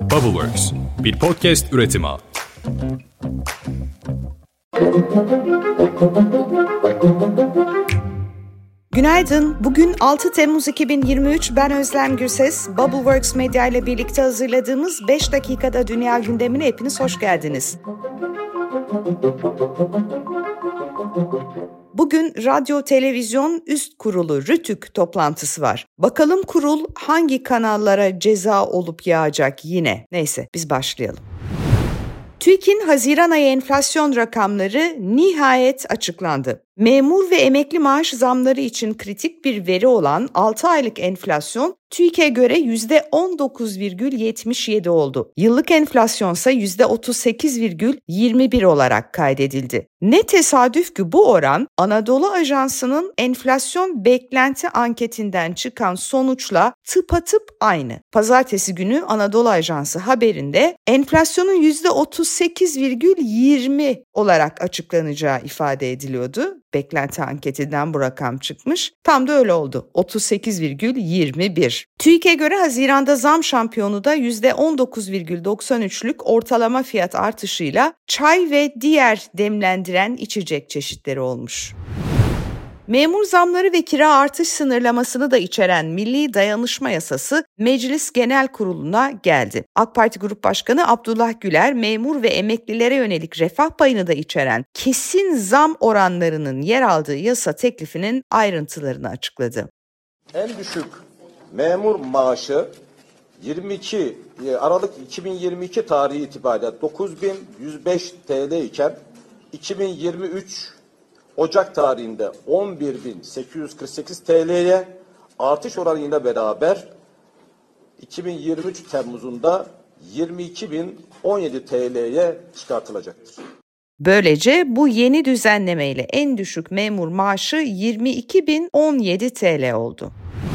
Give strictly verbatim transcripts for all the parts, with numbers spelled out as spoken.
Bubbleworks, bir podcast üretimi. Günaydın. Bugün altı Temmuz iki bin yirmi üç. Ben Özlem Gürses. Bubbleworks Medya ile birlikte hazırladığımız beş dakikada dünya gündemine hepiniz hoş geldiniz. Bugün Radyo Televizyon Üst Kurulu RTÜK toplantısı var. Bakalım kurul hangi kanallara ceza olup yağacak yine? Neyse biz başlayalım. TÜİK'in Haziran ayı enflasyon rakamları nihayet açıklandı. Memur ve emekli maaş zamları için kritik bir veri olan altı aylık enflasyon TÜİK'e göre yüzde on dokuz virgül yetmiş yedi oldu. Yıllık enflasyonsa yüzde otuz sekiz virgül yirmi bir olarak kaydedildi. Ne tesadüf ki bu oran Anadolu Ajansı'nın enflasyon beklenti anketinden çıkan sonuçla tıpatıp aynı. Pazartesi günü Anadolu Ajansı haberinde enflasyonun yüzde otuz sekiz virgül yirmi olarak açıklanacağı ifade ediliyordu. Beklenti anketinden bu rakam çıkmış. Tam da öyle oldu. otuz sekiz virgül yirmi bir. TÜİK'e göre Haziran'da zam şampiyonu da yüzde on dokuz virgül doksan üçlük ortalama fiyat artışıyla çay ve diğer demlendiren içecek çeşitleri olmuş. Memur zamları ve kira artış sınırlamasını da içeren Milli Dayanışma Yasası Meclis Genel Kurulu'na geldi. AK Parti Grup Başkanı Abdullah Güler, memur ve emeklilere yönelik refah payını da içeren kesin zam oranlarının yer aldığı yasa teklifinin ayrıntılarını açıkladı. En düşük memur maaşı yirmi iki Aralık iki bin yirmi iki tarihi itibariyle dokuz bin yüz beş T L iken iki bin yirmi üç Ocak tarihinde on bir bin sekiz yüz kırk sekiz T L'ye artış oranıyla beraber iki bin yirmi üç Temmuz'unda yirmi iki bin on yedi T L'ye çıkartılacaktır. Böylece bu yeni düzenlemeyle en düşük memur maaşı yirmi iki bin on yedi T L oldu.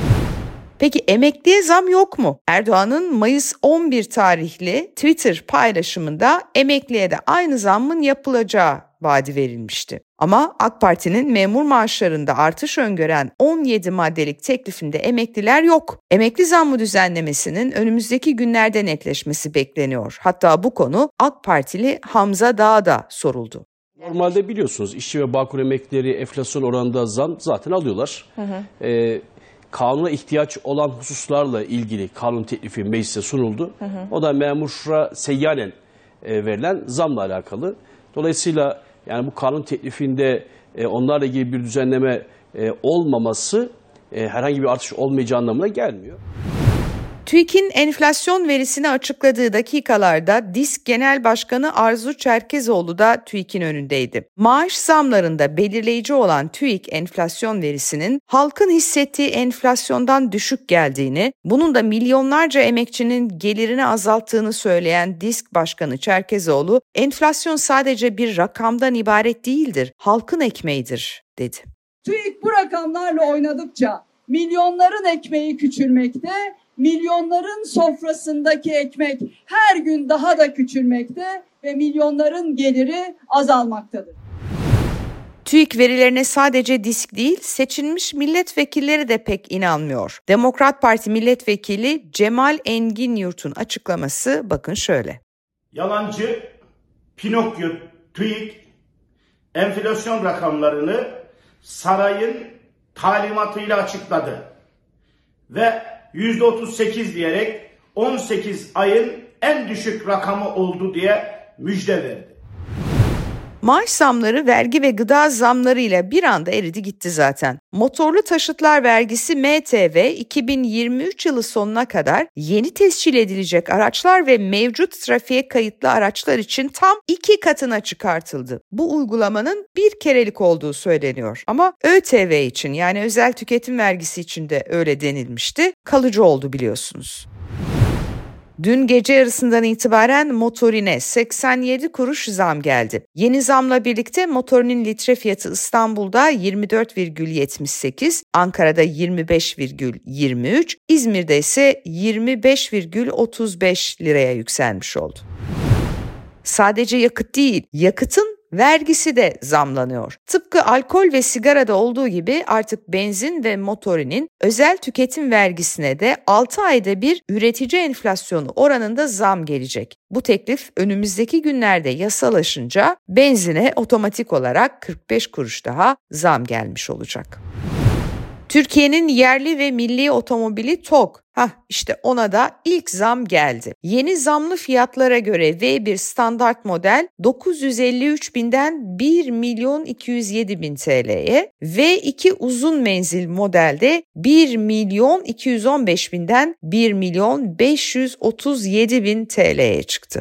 Peki emekliye zam yok mu? Erdoğan'ın Mayıs on bir tarihli Twitter paylaşımında emekliye de aynı zammın yapılacağı vaadi verilmişti. Ama AK Parti'nin memur maaşlarında artış öngören on yedi maddelik teklifinde emekliler yok. Emekli zammı düzenlemesinin önümüzdeki günlerde netleşmesi bekleniyor. Hatta bu konu AK Partili Hamza Dağ'a da soruldu. Normalde biliyorsunuz işçi ve Bağkur emeklileri enflasyon oranında zam zaten alıyorlar. Hı hı. Ee, kanuna ihtiyaç olan hususlarla ilgili kanun teklifi meclise sunuldu. Hı hı. O da memura seyyanen e, verilen zamla alakalı. Dolayısıyla yani bu kanun teklifinde e, onlarla ilgili bir düzenleme e, olmaması e, herhangi bir artış olmayacağı anlamına gelmiyor. TÜİK'in enflasyon verisini açıkladığı dakikalarda DİSK Genel Başkanı Arzu Çerkezoğlu da TÜİK'in önündeydi. Maaş zamlarında belirleyici olan TÜİK enflasyon verisinin halkın hissettiği enflasyondan düşük geldiğini, bunun da milyonlarca emekçinin gelirini azalttığını söyleyen DİSK Başkanı Çerkezoğlu, enflasyon sadece bir rakamdan ibaret değildir, halkın ekmeğidir, dedi. TÜİK bu rakamlarla oynadıkça milyonların ekmeği küçülmekte, milyonların sofrasındaki ekmek her gün daha da küçülmekte ve milyonların geliri azalmaktadır. TÜİK verilerine sadece DİSK değil, seçilmiş milletvekilleri de pek inanmıyor. Demokrat Parti milletvekili Cemal Engin Yurt'un açıklaması bakın şöyle. Yalancı Pinokyo TÜİK enflasyon rakamlarını sarayın talimatıyla açıkladı ve yüzde otuz sekiz diyerek on sekiz ayın en düşük rakamı oldu diye müjde verdi. Maaş zamları, vergi ve gıda zamlarıyla bir anda eridi gitti zaten. Motorlu taşıtlar vergisi M T V iki bin yirmi üç yılı sonuna kadar yeni tescil edilecek araçlar ve mevcut trafiğe kayıtlı araçlar için tam iki katına çıkartıldı. Bu uygulamanın bir kerelik olduğu söyleniyor. Ama ÖTV için, yani özel tüketim vergisi için de öyle denilmişti. Kalıcı oldu biliyorsunuz. Dün gece yarısından itibaren motorine seksen yedi kuruş zam geldi. Yeni zamla birlikte motorinin litre fiyatı İstanbul'da yirmi dört virgül yetmiş sekiz, Ankara'da yirmi beş virgül yirmi üç, İzmir'de ise yirmi beş virgül otuz beş liraya yükselmiş oldu. Sadece yakıt değil, yakıtın vergisi de zamlanıyor. Tıpkı alkol ve sigarada olduğu gibi artık benzin ve motorinin özel tüketim vergisine de altı ayda bir üretici enflasyonu oranında zam gelecek. Bu teklif önümüzdeki günlerde yasalaşınca benzine otomatik olarak kırk beş kuruş daha zam gelmiş olacak. Türkiye'nin yerli ve milli otomobili TOG. Hah işte ona da ilk zam geldi. Yeni zamlı fiyatlara göre V bir standart model dokuz yüz elli üç binden bir milyon iki yüz yedi bin T L'ye, V iki uzun menzil modelde bir milyon iki yüz on beş binden bir milyon beş yüz otuz yedi bin T L'ye çıktı.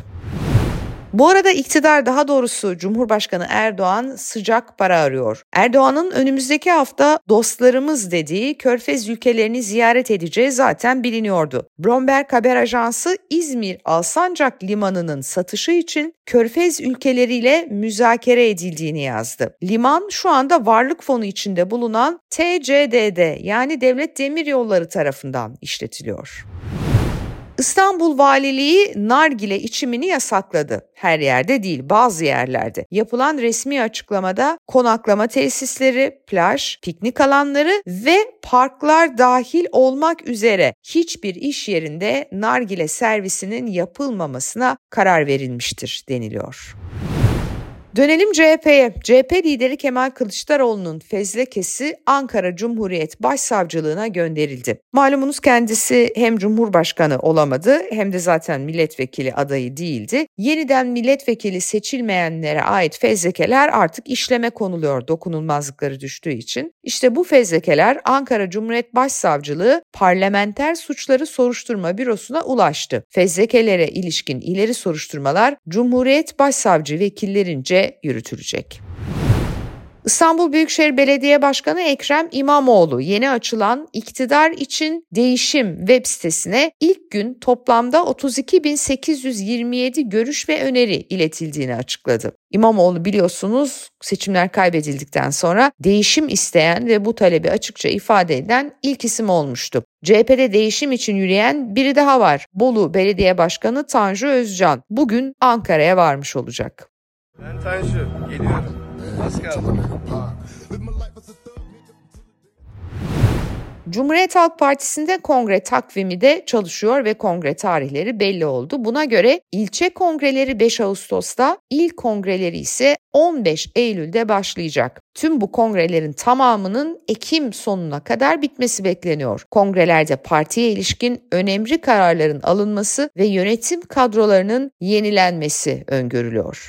Bu arada iktidar, daha doğrusu Cumhurbaşkanı Erdoğan sıcak para arıyor. Erdoğan'ın önümüzdeki hafta dostlarımız dediği Körfez ülkelerini ziyaret edeceği zaten biliniyordu. Bloomberg haber ajansı İzmir Alsancak Limanı'nın satışı için Körfez ülkeleriyle müzakere edildiğini yazdı. Liman şu anda varlık fonu içinde bulunan T C D D yani Devlet Demiryolları tarafından işletiliyor. İstanbul Valiliği nargile içimini yasakladı. Her yerde değil, bazı yerlerde. Yapılan resmi açıklamada konaklama tesisleri, plaj, piknik alanları ve parklar dahil olmak üzere hiçbir iş yerinde nargile servisinin yapılmamasına karar verilmiştir deniliyor. Dönelim C H P'ye. C H P lideri Kemal Kılıçdaroğlu'nun fezlekesi Ankara Cumhuriyet Başsavcılığına gönderildi. Malumunuz kendisi hem Cumhurbaşkanı olamadı hem de zaten milletvekili adayı değildi. Yeniden milletvekili seçilmeyenlere ait fezlekeler artık işleme konuluyor dokunulmazlıkları düştüğü için. İşte bu fezlekeler Ankara Cumhuriyet Başsavcılığı Parlamenter Suçları Soruşturma Bürosu'na ulaştı. Fezlekelere ilişkin ileri soruşturmalar Cumhuriyet Başsavcı vekillerince yürütülecek. İstanbul Büyükşehir Belediye Başkanı Ekrem İmamoğlu yeni açılan İktidar İçin Değişim web sitesine ilk gün toplamda otuz iki bin sekiz yüz yirmi yedi görüş ve öneri iletildiğini açıkladı. İmamoğlu biliyorsunuz seçimler kaybedildikten sonra değişim isteyen ve bu talebi açıkça ifade eden ilk isim olmuştu. C H P'de değişim için yürüyen biri daha var. Bolu Belediye Başkanı Tanju Özcan bugün Ankara'ya varmış olacak. Ben Tanju, geliyorum. Az kaldı. Cumhuriyet Halk Partisi'nde kongre takvimi de çalışıyor ve kongre tarihleri belli oldu. Buna göre ilçe kongreleri beş Ağustos'ta, il kongreleri ise on beş Eylül'de başlayacak. Tüm bu kongrelerin tamamının Ekim sonuna kadar bitmesi bekleniyor. Kongrelerde partiye ilişkin önemli kararların alınması ve yönetim kadrolarının yenilenmesi öngörülüyor.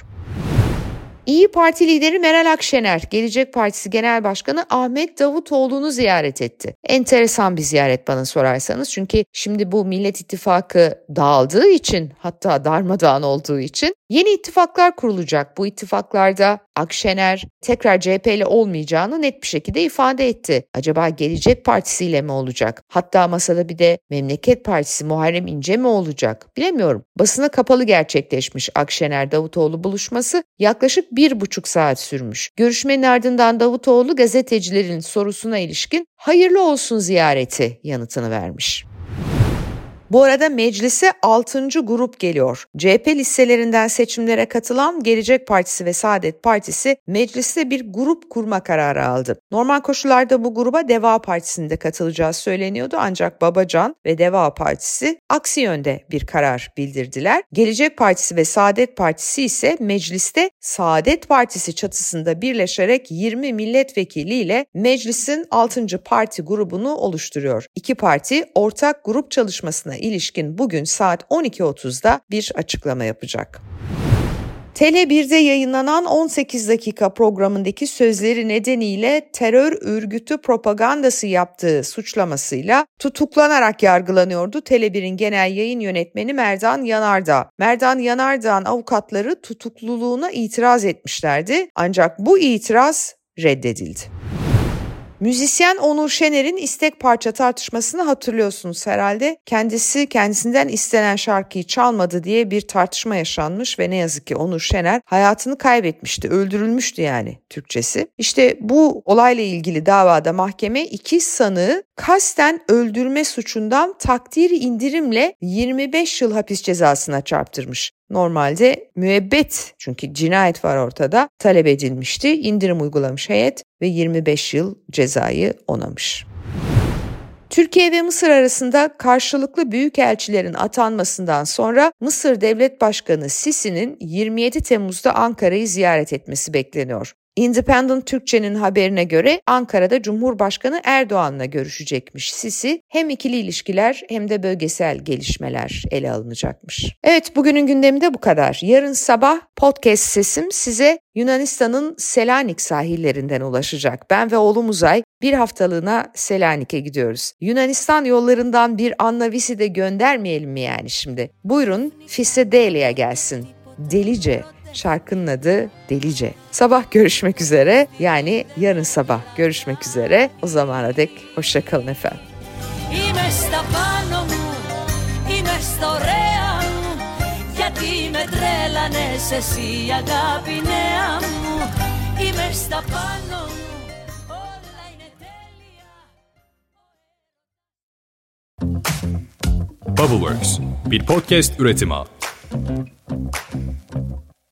İYİ Parti lideri Meral Akşener, Gelecek Partisi Genel Başkanı Ahmet Davutoğlu'nu ziyaret etti. Enteresan bir ziyaret bana sorarsanız, çünkü şimdi bu Millet İttifakı dağıldığı için, hatta darmadağın olduğu için yeni ittifaklar kurulacak. Bu ittifaklarda Akşener tekrar C H P ile olmayacağını net bir şekilde ifade etti. Acaba Gelecek Partisi ile mi olacak? Hatta masada bir de Memleket Partisi Muharrem İnce mi olacak? Bilemiyorum. Basına kapalı gerçekleşmiş Akşener-Davutoğlu buluşması yaklaşık bir buçuk saat sürmüş. Görüşmenin ardından Davutoğlu gazetecilerin sorusuna ilişkin hayırlı olsun ziyareti yanıtını vermiş. Bu arada meclise altıncı grup geliyor. C H P listelerinden seçimlere katılan Gelecek Partisi ve Saadet Partisi mecliste bir grup kurma kararı aldı. Normal koşullarda bu gruba Deva Partisi'nde katılacağı söyleniyordu, ancak Babacan ve Deva Partisi aksi yönde bir karar bildirdiler. Gelecek Partisi ve Saadet Partisi ise mecliste Saadet Partisi çatısında birleşerek yirmi milletvekiliyle meclisin altıncı parti grubunu oluşturuyor. İki parti ortak grup çalışmasına ilişkin bugün saat on iki otuzda bir açıklama yapacak. T L bir'de yayınlanan on sekiz dakika programındaki sözleri nedeniyle terör örgütü propagandası yaptığı suçlamasıyla tutuklanarak yargılanıyordu T L bir'in genel yayın yönetmeni Merdan Yanardağ. Merdan Yanardağ'ın avukatları tutukluluğuna itiraz etmişlerdi, ancak bu itiraz reddedildi. Müzisyen Onur Şener'in istek parça tartışmasını hatırlıyorsunuz herhalde. Kendisi kendisinden istenen şarkıyı çalmadı diye bir tartışma yaşanmış ve ne yazık ki Onur Şener hayatını kaybetmişti, öldürülmüştü yani Türkçesi. İşte bu olayla ilgili davada mahkeme iki sanığı kasten öldürme suçundan takdiri indirimle yirmi beş yıl hapis cezasına çarptırmış. normalde müebbet, çünkü cinayet var ortada, talep edilmişti. İndirim uygulamış heyet ve yirmi beş yıl cezayı onamış. Türkiye ve Mısır arasında karşılıklı büyükelçilerin atanmasından sonra Mısır Devlet Başkanı Sisi'nin yirmi yedi Temmuz'da Ankara'yı ziyaret etmesi bekleniyor. Independent Türkçe'nin haberine göre Ankara'da Cumhurbaşkanı Erdoğan'la görüşecekmiş Sisi. Hem ikili ilişkiler hem de bölgesel gelişmeler ele alınacakmış. Evet, bugünün gündemi de bu kadar. Yarın sabah podcast sesim size Yunanistan'ın Selanik sahillerinden ulaşacak. Ben ve oğlum Uzay bir haftalığına Selanik'e gidiyoruz. Yunanistan yollarından bir Anna Visi de göndermeyelim mi yani şimdi? Buyurun Fisedelia gelsin. Delice. Şarkının adı Delice. Sabah görüşmek üzere, yani yarın sabah görüşmek üzere. O zamana dek hoşça kalın efendim. Είμαι στα πάνω μου, είμαι στα ωραία μου, γιατί με τρέλανες εσύ αγάπη νέα μου. Είμαι στα πάνω μου, όλα είναι τέλεια. Bubbleworks, bir podcast üretimi.